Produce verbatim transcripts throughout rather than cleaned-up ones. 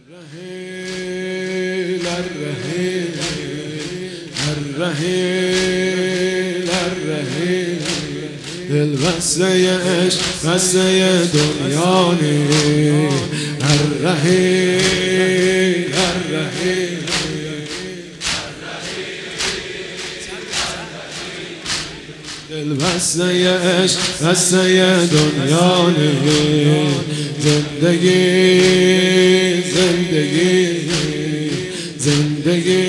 الرحيل الرحيل الرحيل الرحيل دل بسته عشق بسته دنیانی الرحیل الرحیل دل بسته عشق بسته دنیانی زندگی زندگی زندگی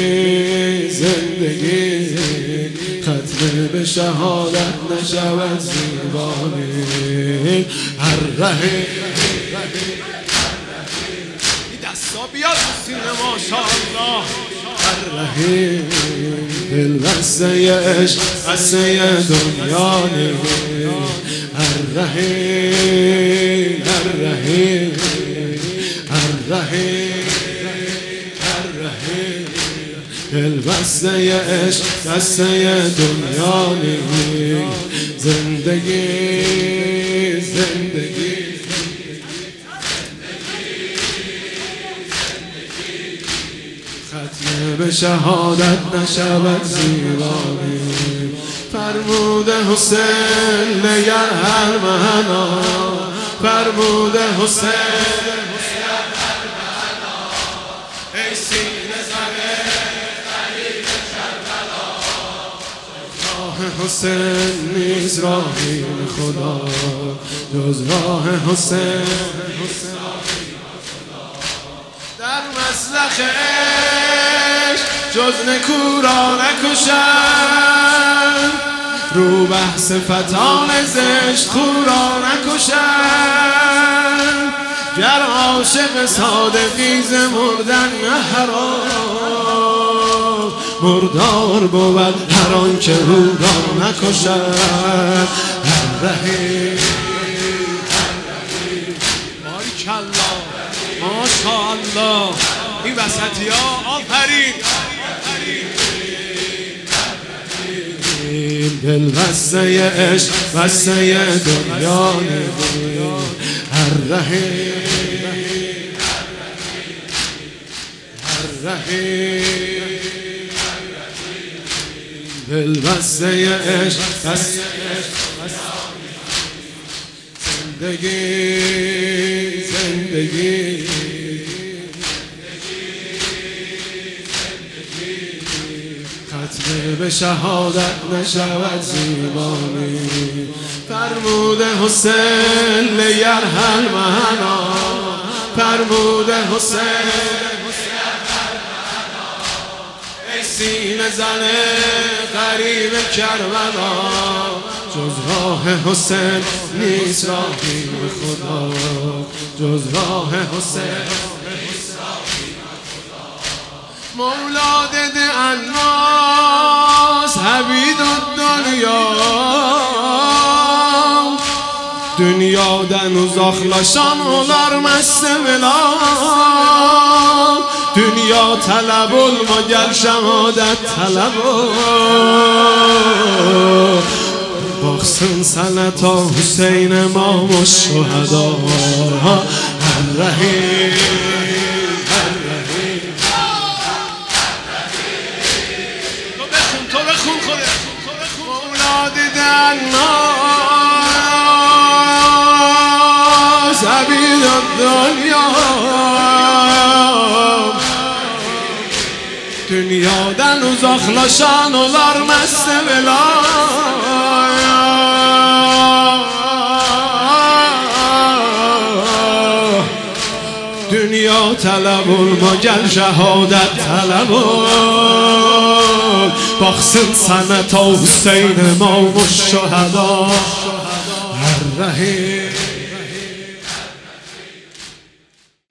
زندگی ختم به شهادت نشود زیبانی الرحیل این دستا بیاد سینه ماشاءالله الرحیل دل بسته عشق بسته دنیانی الرحیل الرحیل الرحیل الرحیل دل بسته عشق بسته دنیانی زندگی زندگی ختم به شهادت نشود زیبانی فرموده حسین نگر هر مهنا فرموده حسین ای سینه زنه قریب کربلا راه حسین نیز راهی خدا جز راه حسین در مسلخ عشق جز نکو را نکشند رو بحث فتان زشت خو را نکشند گر عاشق صادقی ز مردن حرام مردار بود هر آن که او را نکشد الرحیل باریکالله ماشاءالله این وسطی ها آفرین دل بسته عشق بسته دنیانی الرحیل الرحیل دل بسته عشق بسته زندگی زندگی ختم به شهادت نشود زیبانی فرموده حسین لیرحل مهنا فرموده حسین ای سینه زنه قریب کربلا جز راه حسین نیست راهی خدا جز راه حسین مولاد الناس حبید الدنیا dünyadan uzaklaşan olar mestevela dünya talep olma gel şehadet talep ol baksın sana ta Hüseyin imam o şuhada الرحیل الناس عبید الدنیا dünyadan uzaklaşan olar mest vela dünya talep olma gel şehadet talep ol baksın sana ta Hüseyin imam o şuhada الرحیل